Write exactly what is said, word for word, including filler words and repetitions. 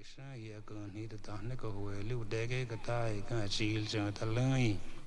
Shan Yakun, he the Tahnico, where Lou Dege, Gatai, Gachil, Jantalai.